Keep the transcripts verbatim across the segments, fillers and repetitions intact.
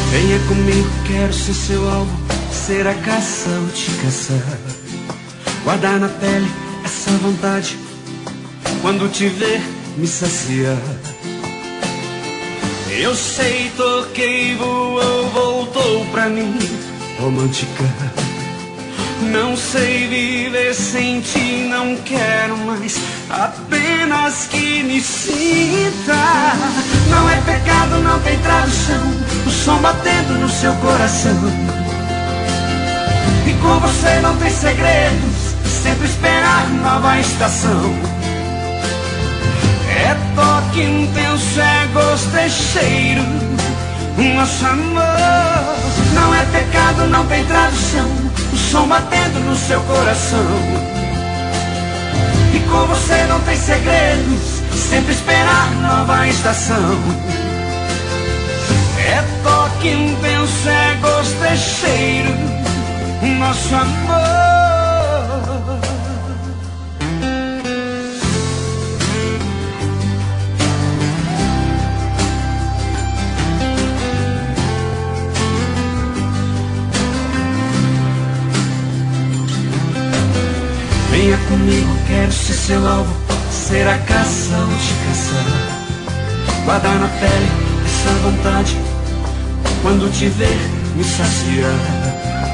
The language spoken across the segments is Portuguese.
Venha comigo, quero ser seu alvo, ser a caça ou te caçar. Guardar na pele essa vontade, quando te ver me saciar. Eu sei, toquei, voou, voltou pra mim, romântica. Não sei viver sem ti, não quero mais, apenas que me sinta. Não é pecado, não tem tradução, o som batendo no seu coração. E com você não tem segredos, sempre esperar nova estação. É toque intenso, é gosto, é cheiro, nosso amor. Não é pecado, não tem tradução, o som batendo no seu coração. E com você não tem segredos, sempre esperar nova estação. É toque intenso, é gosto, é cheiro, nosso amor. Venha comigo, quero ser seu alvo, ser a caça ou te caçar. Guardar na pele essa vontade, quando te ver me saciar.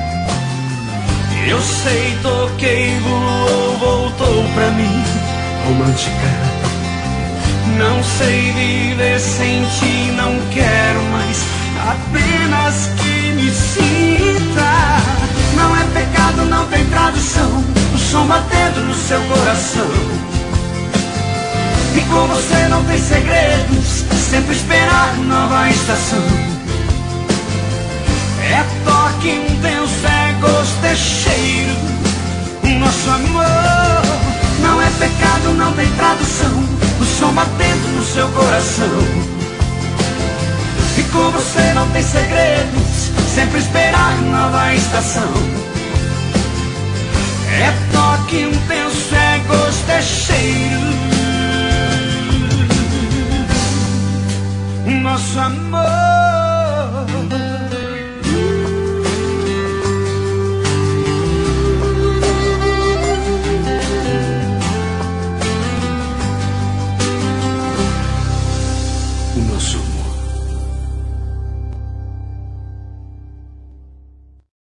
Eu sei, toquei, voou, voltou pra mim, romântica. Não sei viver sem ti, não quero mais, apenas que me sinta. Não é pecado, não tem tradução, o som batendo no seu coração. E com você não tem segredos, sempre esperar nova estação. É toque intenso, é gosto, é cheiro, nosso amor. Não é pecado, não tem tradução, o som batendo no seu coração. E com você não tem segredos, sempre esperar nova estação. É toque intenso, é gosto, é cheiro, nosso amor.